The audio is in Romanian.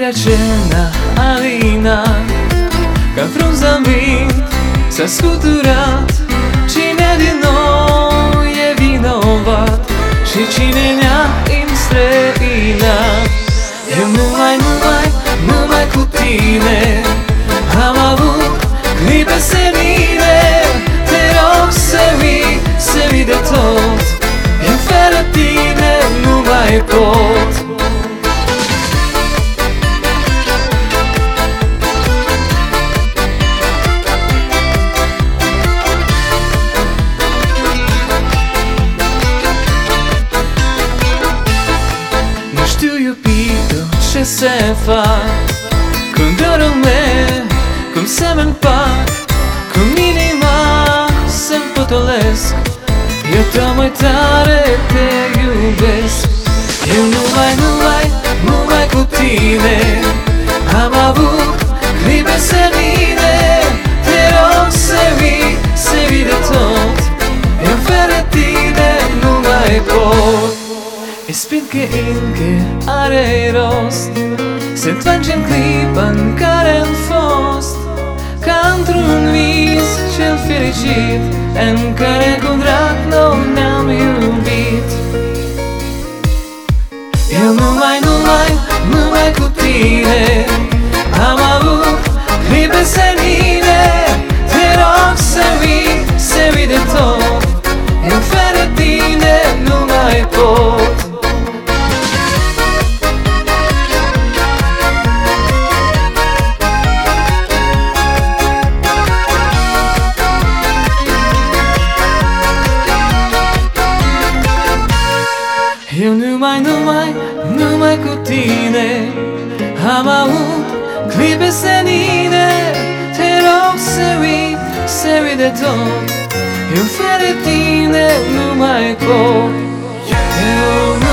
Iubirea ce n-a alinat, ca frunza în vânt s-a scuturat. Cine din noi e vinovat și cine ne-a înstrăinat? Eu numai cu tine am avut clipe senine. Te rog să vii de tot, eu fără tine nu mai pot. Nu știu, iubito, ce se fac când dorul meu, cum să-mi împac, cum inima să-mi potolesc. Eu tot mai tare te iubesc. Eu numai cu tine am avut clipe senine. Te rog să vii de tot, eu fără tine nu mai pot. E spun că încă are rost să întoarce în clipa în care am fost, ca într-un vis cel fericit în care cu drag noi ne-am iubit. Eu numai cu tine am avut clipe senine. Te rog să vii de tot, eu fără tine nu mai pot. Eu numai cu tine am avut clipe senine. Te rog să vii de tot, eu fără tine nu mai pot. Eu